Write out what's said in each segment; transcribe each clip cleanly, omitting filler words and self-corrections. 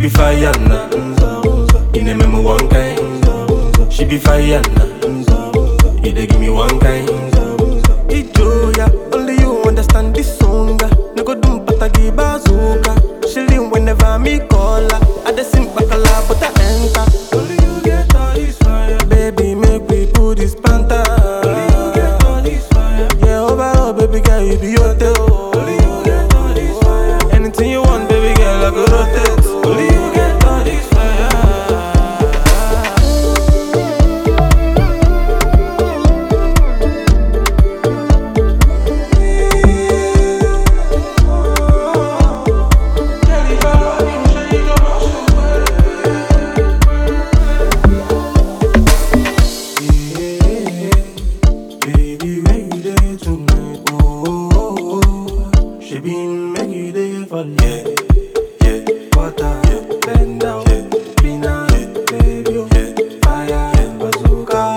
be fire now. You name me one kind. She be fire now. You dey give me one kind. Ijoya, only you understand this song. No go dum patagi bazooka. She lean whenever me call her. I dey sing bacala but I enter. Only you get all this fire. Baby, make we put this panta. Only you get all this fire. Yeah, overall, baby girl, you be your tail. Only you get all this fire. Anything you want, baby girl, I go rotate. Only you get all this fire. Baby, where you there tonight? Oh, she been make you there for Yeah, yeah, water, yeah, bend down, yeah, be nice, yeah, baby, oh. yeah, Fire, yeah, bazooka.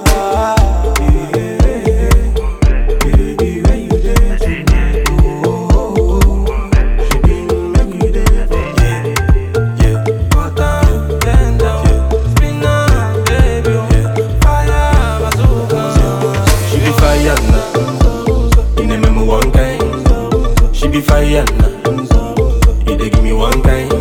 Baby, where you there tonight? Oh, she been make you there for yeah, water, bend down, be nice, baby, oh. Fire, bazooka. She be fire now. You name me one kind. She be fire now. You dey give me one kind.